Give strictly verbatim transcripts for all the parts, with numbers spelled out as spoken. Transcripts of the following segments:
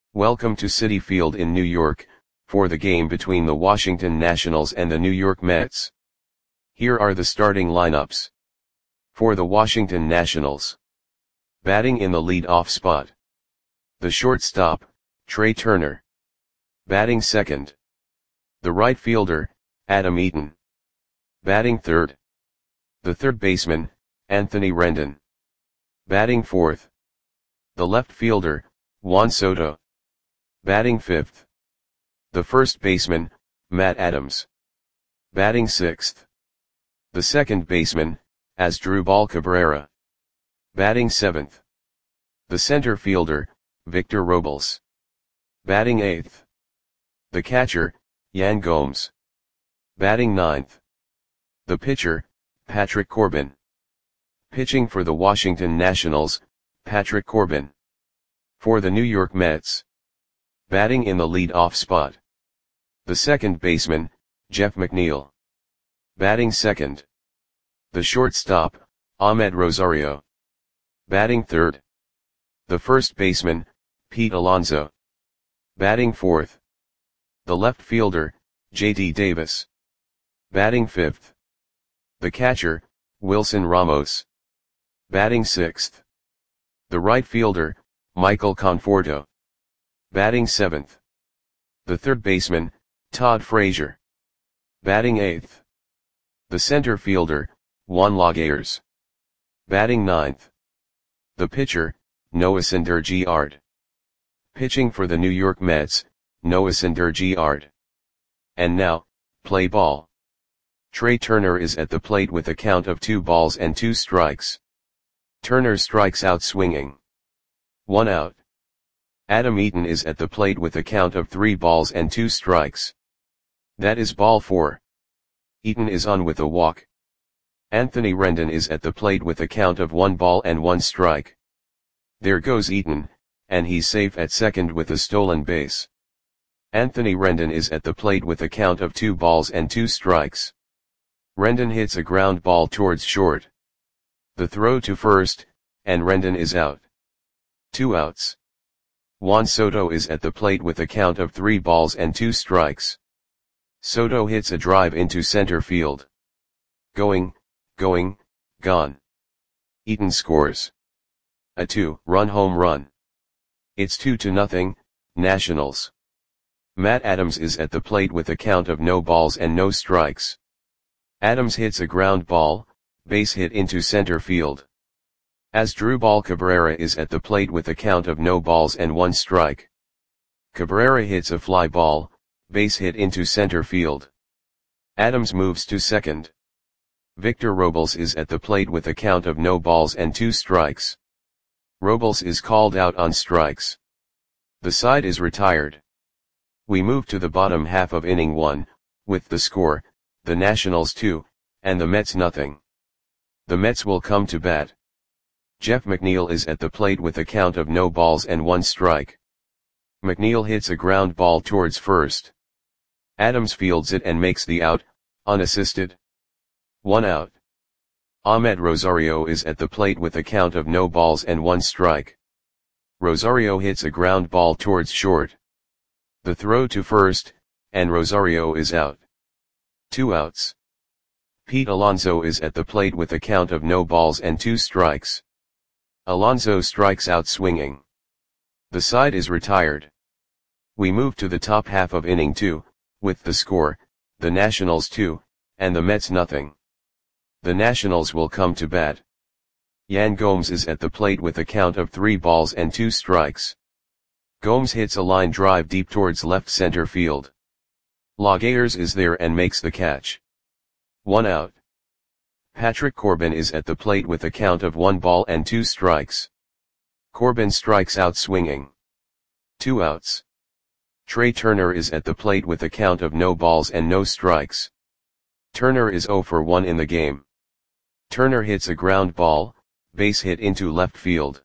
Welcome to Citi Field in New York, for the game between the Washington Nationals and the New York Mets. Here are the starting lineups. For the Washington Nationals. Batting in the lead-off spot. The shortstop, Trea Turner. Batting second. The right fielder, Adam Eaton. Batting third. The third baseman, Anthony Rendon. Batting fourth. The left fielder, Juan Soto. Batting fifth. The first baseman, Matt Adams. Batting sixth. The second baseman, Asdrubal Cabrera. Batting seventh. The center fielder, Victor Robles. Batting eighth. The catcher, Yan Gomes. Batting ninth. The pitcher, Patrick Corbin. Pitching for the Washington Nationals, Patrick Corbin. For the New York Mets. Batting in the lead-off spot. The second baseman, Jeff McNeil. Batting second. The shortstop, Ahmed Rosario. Batting third. The first baseman, Pete Alonso. Batting fourth. The left fielder, J D Davis. Batting fifth. The catcher, Wilson Ramos. Batting sixth. The right fielder, Michael Conforto. Batting seventh. The third baseman, Todd Frazier. Batting eighth. The center fielder, Juan Lagares. Batting ninth. The pitcher, Noah Syndergaard. Pitching for the New York Mets, Noah Syndergaard. And now, play ball. Trea Turner is at the plate with a count of two balls and two strikes. Turner strikes out swinging. One out. Adam Eaton is at the plate with a count of three balls and two strikes. That is ball four. Eaton is on with a walk. Anthony Rendon is at the plate with a count of one ball and one strike. There goes Eaton, and he's safe at second with a stolen base. Anthony Rendon is at the plate with a count of two balls and two strikes. Rendon hits a ground ball towards short. The throw to first, and Rendon is out. Two outs. Juan Soto is at the plate with a count of three balls and two strikes. Soto hits a drive into center field. Going, going, gone. Eaton scores a two-run home run. It's two to nothing, Nationals. Matt Adams is at the plate with a count of no balls and no strikes. Adams hits a ground ball, base hit into center field. Asdrubal Cabrera is at the plate with a count of no balls and one strike. Cabrera hits a fly ball, base hit into center field. Adams moves to second. Victor Robles is at the plate with a count of no balls and two strikes. Robles is called out on strikes. The side is retired. We move to the bottom half of inning one, with the score, the Nationals two, and the Mets nothing. The Mets will come to bat. Jeff McNeil is at the plate with a count of no balls and one strike. McNeil hits a ground ball towards first. Adams fields it and makes the out, unassisted. One out. Ahmed Rosario is at the plate with a count of no balls and one strike. Rosario hits a ground ball towards short. The throw to first, and Rosario is out. Two outs. Pete Alonso is at the plate with a count of no balls and two strikes. Alonso strikes out swinging. The side is retired. We move to the top half of inning two, with the score, the Nationals two, and the Mets nothing. The Nationals will come to bat. Yan Gomes is at the plate with a count of three balls and two strikes. Gomes hits a line drive deep towards left center field. Lagares is there and makes the catch. One out. Patrick Corbin is at the plate with a count of one ball and two strikes. Corbin strikes out swinging. Two outs. Trea Turner is at the plate with a count of no balls and no strikes. Turner is zero for one in the game. Turner hits a ground ball, base hit into left field.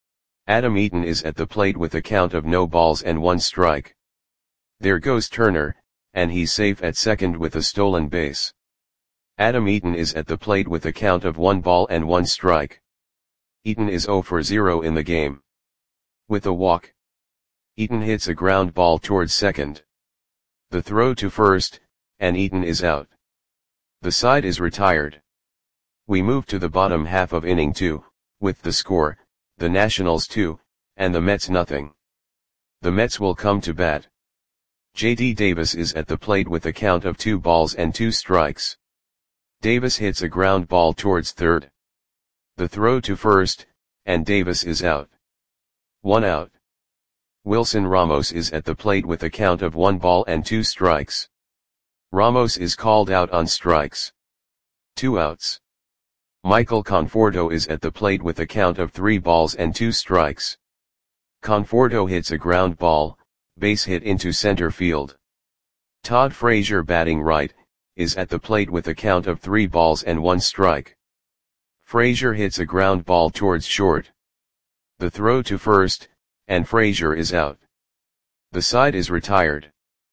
Adam Eaton is at the plate with a count of no balls and one strike. There goes Turner, and he's safe at second with a stolen base. Adam Eaton is at the plate with a count of one ball and one strike. Eaton is zero for zero in the game. With a walk. Eaton hits a ground ball towards second. The throw to first, and Eaton is out. The side is retired. We move to the bottom half of inning two, with the score, the Nationals two, and the Mets nothing. The Mets will come to bat. J D Davis is at the plate with a count of two balls and two strikes. Davis hits a ground ball towards third. The throw to first, and Davis is out. One out. Wilson Ramos is at the plate with a count of one ball and two strikes. Ramos is called out on strikes. Two outs. Michael Conforto is at the plate with a count of three balls and two strikes. Conforto hits a ground ball, base hit into center field. Todd Frazier, batting right, is at the plate with a count of three balls and one strike. Frazier hits a ground ball towards short. The throw to first, and Frazier is out. The side is retired.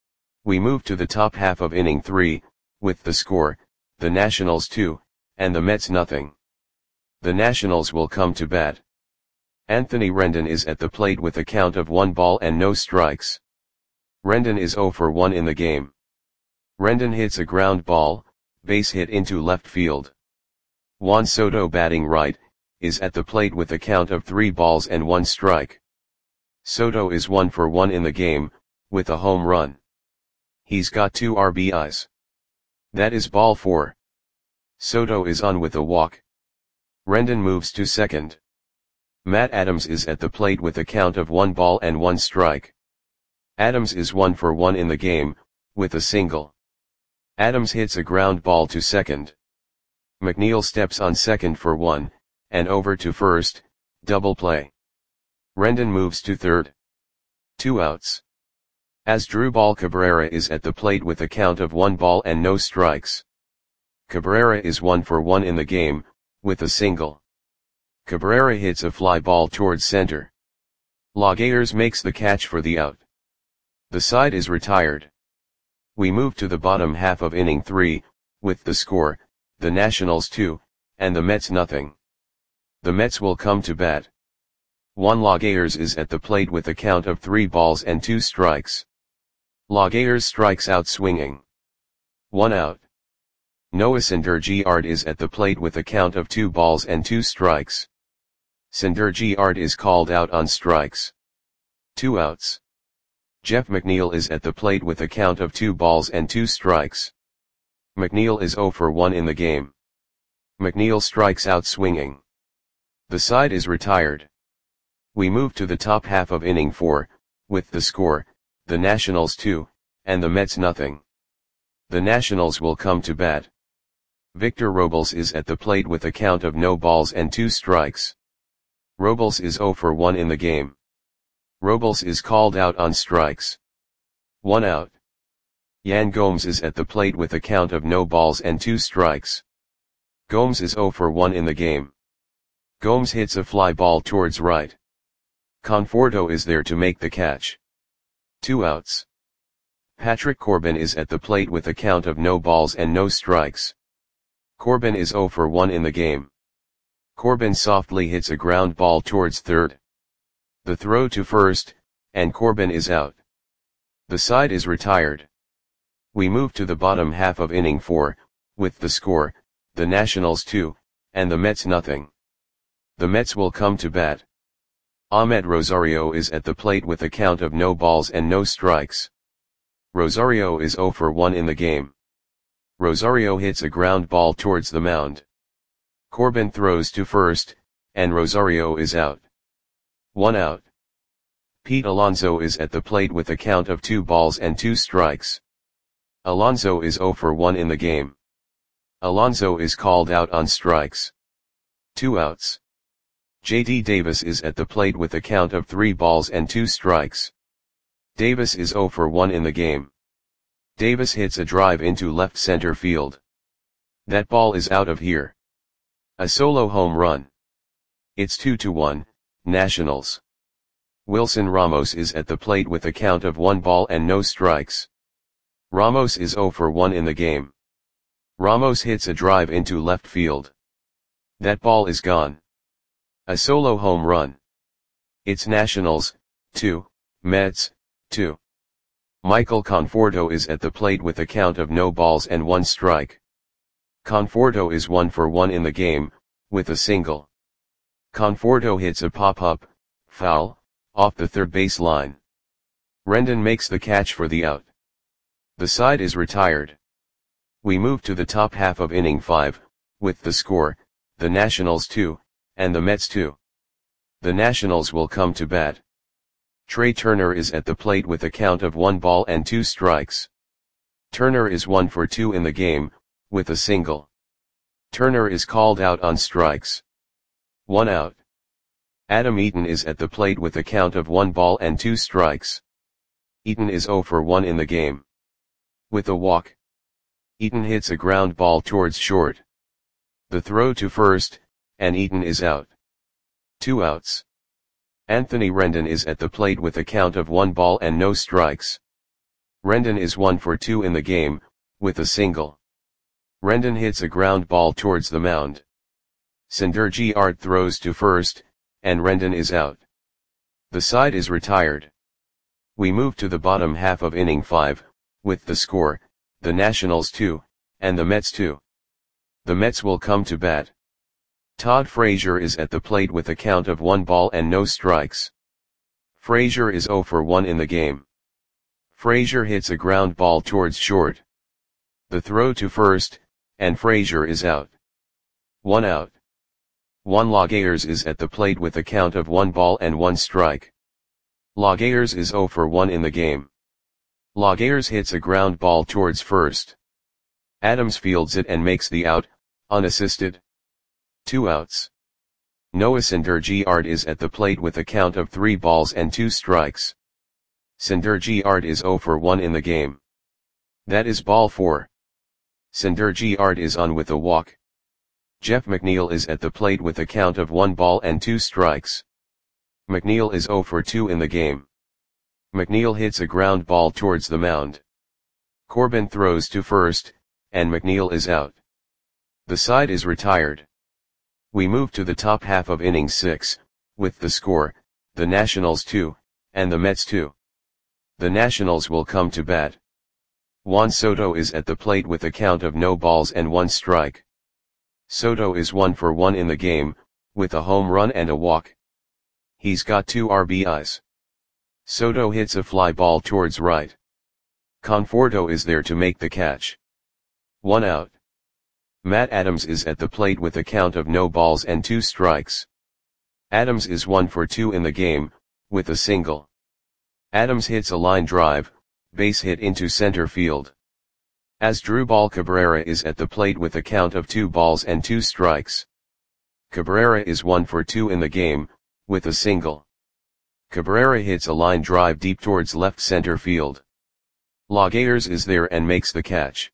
We move to the top half of inning three, with the score, the Nationals two, and the Mets nothing. The Nationals will come to bat. Anthony Rendon is at the plate with a count of one ball and no strikes. Rendon is zero for one in the game. Rendon hits a ground ball, base hit into left field. Juan Soto, batting right, is at the plate with a count of three balls and one strike. Soto is one for one in the game, with a home run. He's got two R B Is. That is ball four. Soto is on with a walk. Rendon moves to second. Matt Adams is at the plate with a count of one ball and one strike. Adams is one for one in the game, with a single. Adams hits a ground ball to second. McNeil steps on second for one, and over to first, double play. Rendon moves to third. Two outs. Asdrubal Cabrera is at the plate with a count of one ball and no strikes. Cabrera is one for one in the game, with a single. Cabrera hits a fly ball towards center. Laguerre makes the catch for the out. The side is retired. We move to the bottom half of inning three, with the score, the Nationals two, and the Mets nothing. The Mets will come to bat. Juan Laguerre is at the plate with a count of three balls and two strikes. Laguerre strikes out swinging. One out. Noah Syndergaard is at the plate with a count of two balls and two strikes. Syndergaard is called out on strikes. Two outs. Jeff McNeil is at the plate with a count of two balls and two strikes. McNeil is zero for one in the game. McNeil strikes out swinging. The side is retired. We move to the top half of inning four, with the score, the Nationals two, and the Mets nothing. The Nationals will come to bat. Victor Robles is at the plate with a count of no balls and two strikes. Robles is zero for one in the game. Robles is called out on strikes. One out. Yan Gomes is at the plate with a count of no balls and two strikes. Gomes is zero for one in the game. Gomes hits a fly ball towards right. Conforto is there to make the catch. Two outs. Patrick Corbin is at the plate with a count of no balls and no strikes. Corbin is zero for one in the game. Corbin softly hits a ground ball towards third. The throw to first, and Corbin is out. The side is retired. We move to the bottom half of inning four, with the score, the Nationals two, and the Mets nothing. The Mets will come to bat. Ahmed Rosario is at the plate with a count of no balls and no strikes. Rosario is zero for one in the game. Rosario hits a ground ball towards the mound. Corbin throws to first, and Rosario is out. One out. Pete Alonso is at the plate with a count of two balls and two strikes. Alonso is zero for one in the game. Alonso is called out on strikes. Two outs. J D Davis is at the plate with a count of three balls and two strikes. Davis is zero for one in the game. Davis hits a drive into left center field. That ball is out of here. A solo home run. It's two to one, Nationals. Wilson Ramos is at the plate with a count of one ball and no strikes. Ramos is zero for one in the game. Ramos hits a drive into left field. That ball is gone. A solo home run. It's Nationals, two, Mets, two. Michael Conforto is at the plate with a count of no balls and one strike. Conforto is one for one in the game, with a single. Conforto hits a pop-up, foul, off the third base line. Rendon makes the catch for the out. The side is retired. We move to the top half of inning five, with the score, the Nationals two, and the Mets two. The Nationals will come to bat. Trey Turner is at the plate with a count of one ball and two strikes. Turner is one for two in the game, with a single. Turner is called out on strikes. One out. Adam Eaton is at the plate with a count of one ball and two strikes. Eaton is zero for one in the game. With a walk. Eaton hits a ground ball towards short. The throw to first, and Eaton is out. Two outs. Anthony Rendon is at the plate with a count of one ball and no strikes. Rendon is one for two in the game, with a single. Rendon hits a ground ball towards the mound. Sender Giard throws to first, and Rendon is out. The side is retired. We move to the bottom half of inning five, with the score, the Nationals two, and the Mets two. The Mets will come to bat. Todd Frazier is at the plate with a count of one ball and no strikes. Frazier is zero for one in the game. Frazier hits a ground ball towards short. The throw to first, and Frazier is out. One out. Juan Lagares is at the plate with a count of one ball and one strike. Lagares is zero for one in the game. Lagares hits a ground ball towards first. Adams fields it and makes the out, unassisted. Two outs. Noah Syndergaard is at the plate with a count of three balls and two strikes. Syndergaard is zero for one in the game. That is ball four. Syndergaard is on with a walk. Jeff McNeil is at the plate with a count of one ball and two strikes. McNeil is zero for two in the game. McNeil hits a ground ball towards the mound. Corbin throws to first, and McNeil is out. The side is retired. We move to the top half of inning six, with the score, the Nationals two, and the Mets two. The Nationals will come to bat. Juan Soto is at the plate with a count of no balls and one strike. Soto is one for one in the game, with a home run and a walk. He's got two R B Is. Soto hits a fly ball towards right. Conforto is there to make the catch. One out. Matt Adams is at the plate with a count of no balls and two strikes. Adams is one for two in the game, with a single. Adams hits a line drive, base hit into center field. Asdrubal Cabrera is at the plate with a count of two balls and two strikes. Cabrera is one for two in the game, with a single. Cabrera hits a line drive deep towards left center field. Lagares is there and makes the catch.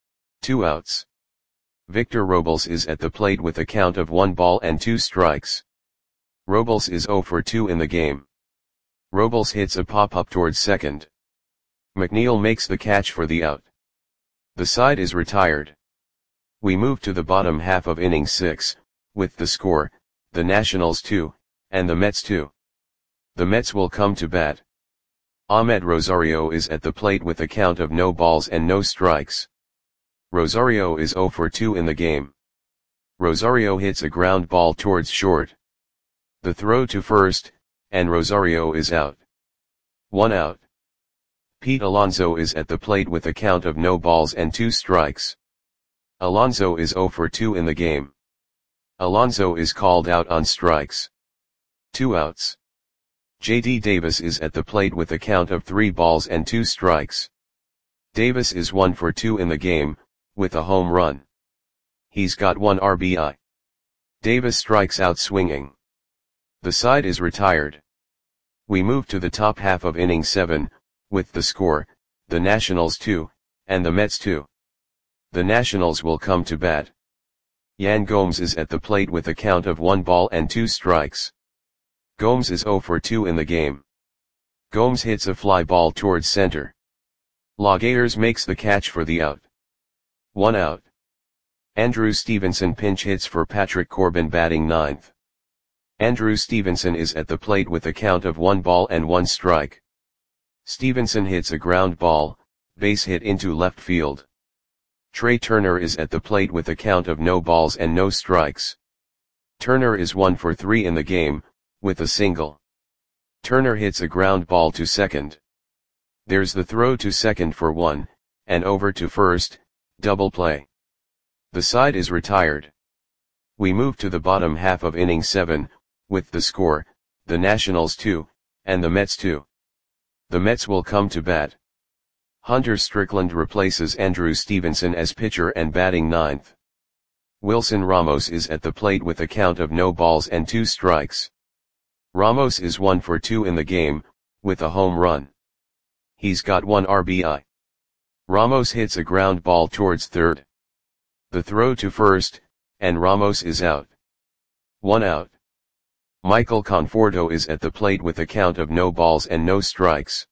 Two outs. Victor Robles is at the plate with a count of one ball and two strikes. Robles is zero for two in the game. Robles hits a pop-up towards second. McNeil makes the catch for the out. The side is retired. We move to the bottom half of inning six, with the score, the Nationals two, and the Mets two. The Mets will come to bat. Ahmed Rosario is at the plate with a count of no balls and no strikes. Rosario is zero for two in the game. Rosario hits a ground ball towards short. The throw to first, and Rosario is out. One out. Pete Alonso is at the plate with a count of no balls and two strikes. Alonso is zero for two in the game. Alonso is called out on strikes. Two outs. J D Davis is at the plate with a count of three balls and two strikes. Davis is one for two in the game, with a home run. He's got one R B I. Davis strikes out swinging. The side is retired. We move to the top half of inning seven, with the score, the Nationals two, and the Mets two. The Nationals will come to bat. Yan Gomes is at the plate with a count of one ball and two strikes. Gomes is zero for two in the game. Gomes hits a fly ball towards center. Lagares makes the catch for the out. One out. Andrew Stevenson pinch hits for Patrick Corbin batting ninth. Andrew Stevenson is at the plate with a count of one ball and one strike. Stevenson hits a ground ball, base hit into left field. Trey Turner is at the plate with a count of no balls and no strikes. Turner is one for three in the game, with a single. Turner hits a ground ball to second. There's the throw to second for one, and over to first, double play. The side is retired. We move to the bottom half of inning seven, with the score, the Nationals two, and the Mets two. The Mets will come to bat. Hunter Strickland replaces Andrew Stevenson as pitcher and batting ninth. Wilson Ramos is at the plate with a count of no balls and two strikes. Ramos is one for two in the game, with a home run. He's got one R B I. Ramos hits a ground ball towards third. The throw to first, and Ramos is out. One out. Michael Conforto is at the plate with a count of no balls and no strikes.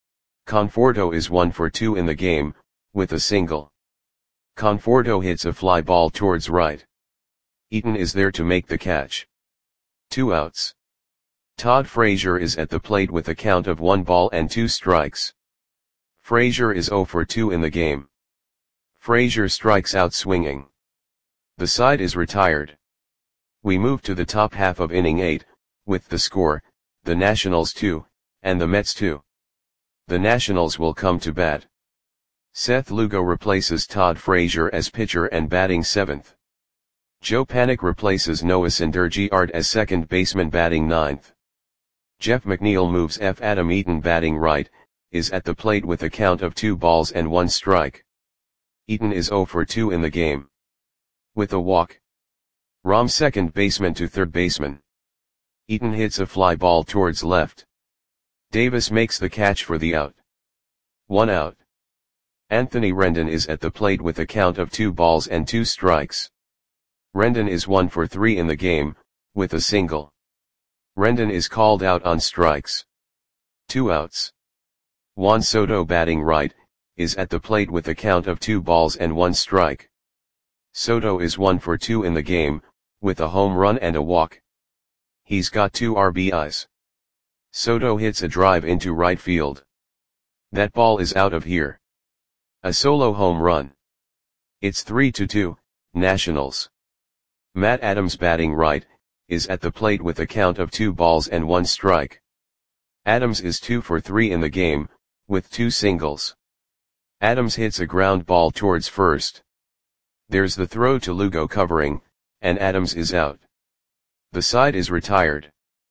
Conforto is one for two in the game, with a single. Conforto hits a fly ball towards right. Eaton is there to make the catch. Two outs. Todd Frazier is at the plate with a count of one ball and two strikes. Frazier is zero for two in the game. Frazier strikes out swinging. The side is retired. We move to the top half of inning eight, with the score, the Nationals two, and the Mets two. The Nationals will come to bat. Seth Lugo replaces Todd Frazier as pitcher and batting seventh. Joe Panik replaces Noah Syndergaard as second baseman batting ninth. Jeff McNeil moves F. Adam Eaton batting right, is at the plate with a count of two balls and one strike. Eaton is zero for two in the game. With a walk. Rom second baseman to third baseman. Eaton hits a fly ball towards left. Davis makes the catch for the out. One out. Anthony Rendon is at the plate with a count of two balls and two strikes. Rendon is one for three in the game, with a single. Rendon is called out on strikes. Two outs. Juan Soto batting right, is at the plate with a count of two balls and one strike. Soto is one for two in the game, with a home run and a walk. He's got two R B Is. Soto hits a drive into right field. That ball is out of here. A solo home run. It's three to two, Nationals. Matt Adams batting right, is at the plate with a count of two balls and one strike. Adams is two for three in the game, with two singles. Adams hits a ground ball towards first. There's the throw to Lugo covering, and Adams is out. The side is retired.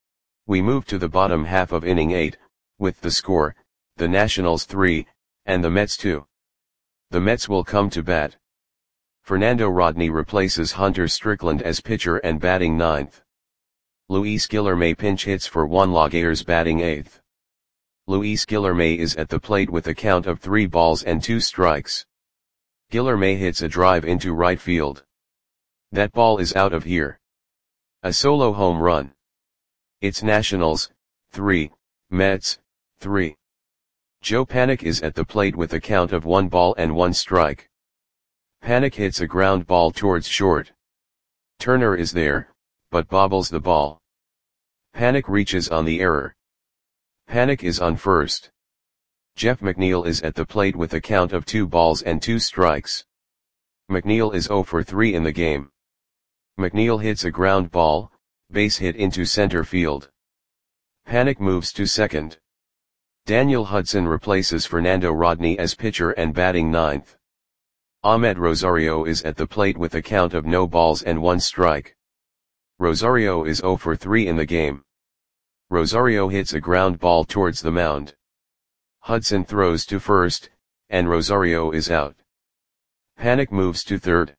We move to the bottom half of inning eight, with the score, the Nationals three, and the Mets two. The Mets will come to bat. Fernando Rodney replaces Hunter Strickland as pitcher and batting ninth. Luis Guilherme pinch hits for Juan Lagares batting eighth. Luis Guilherme is at the plate with a count of three balls and two strikes. Guilherme hits a drive into right field. That ball is out of here. A solo home run. It's Nationals, three, Mets, three. Joe Panik is at the plate with a count of one ball and one strike. Panik hits a ground ball towards short. Turner is there, but bobbles the ball. Panik reaches on the error. Panik is on first. Jeff McNeil is at the plate with a count of two balls and two strikes. McNeil is zero for three in the game. McNeil hits a ground ball, base hit into center field. Panik moves to second. Daniel Hudson replaces Fernando Rodney as pitcher and batting ninth. Ahmed Rosario is at the plate with a count of no balls and one strike. Rosario is zero for three in the game. Rosario hits a ground ball towards the mound. Hudson throws to first, and Rosario is out. Panik moves to third.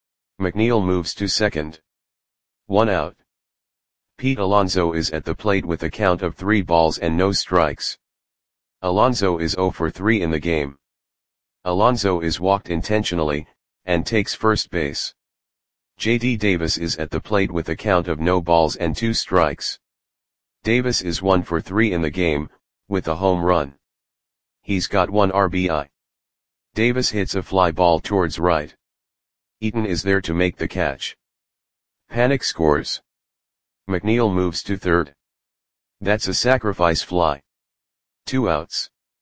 McNeil moves to second. One out. Pete Alonso is at the plate with a count of three balls and no strikes. Alonso is zero for three in the game. Alonso is walked intentionally, and takes first base. J D Davis is at the plate with a count of no balls and two strikes. Davis is one for three in the game, with a home run. He's got one R B I. Davis hits a fly ball towards right. Eaton is there to make the catch. Panik scores. McNeil moves to third. That's a sacrifice fly. Two outs.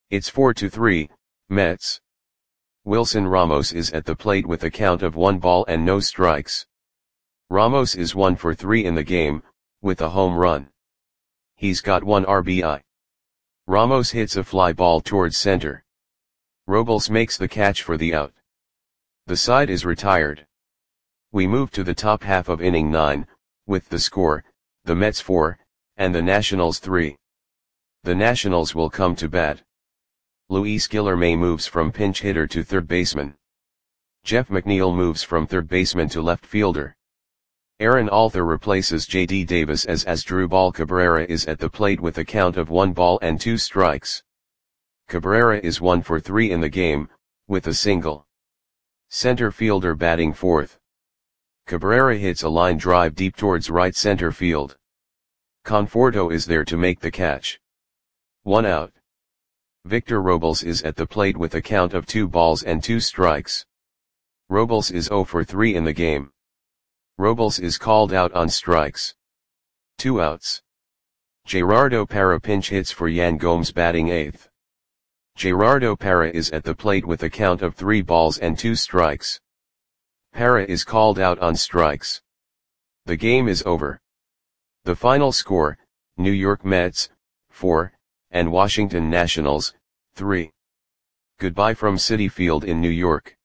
It's four to three, Mets. Wilson Ramos is at the plate with a count of one ball and no strikes. Ramos is one for three in the game, with a home run. He's got one R B I. Ramos hits a fly ball towards center. Robles makes the catch for the out. The side is retired. We move to the top half of inning nine, with the score, the Mets four, and the Nationals three. The Nationals will come to bat. Luis Guillorme moves from pinch hitter to third baseman. Jeff McNeil moves from third baseman to left fielder. Aaron Alther replaces J D Davis as Asdrubal Cabrera is at the plate with a count of one ball and two strikes. Cabrera is one for three in the game, with a single. Center fielder batting fourth. Cabrera hits a line drive deep towards right center field. Conforto is there to make the catch. One out. Victor Robles is at the plate with a count of two balls and two strikes. Robles is zero for three in the game. Robles is called out on strikes. Two outs. Gerardo Parra pinch hits for Yan Gomes batting eighth. Gerardo Parra is at the plate with a count of three balls and two strikes. Parra is called out on strikes. The game is over. The final score, New York Mets, four, and Washington Nationals, three. Goodbye from Citi Field in New York.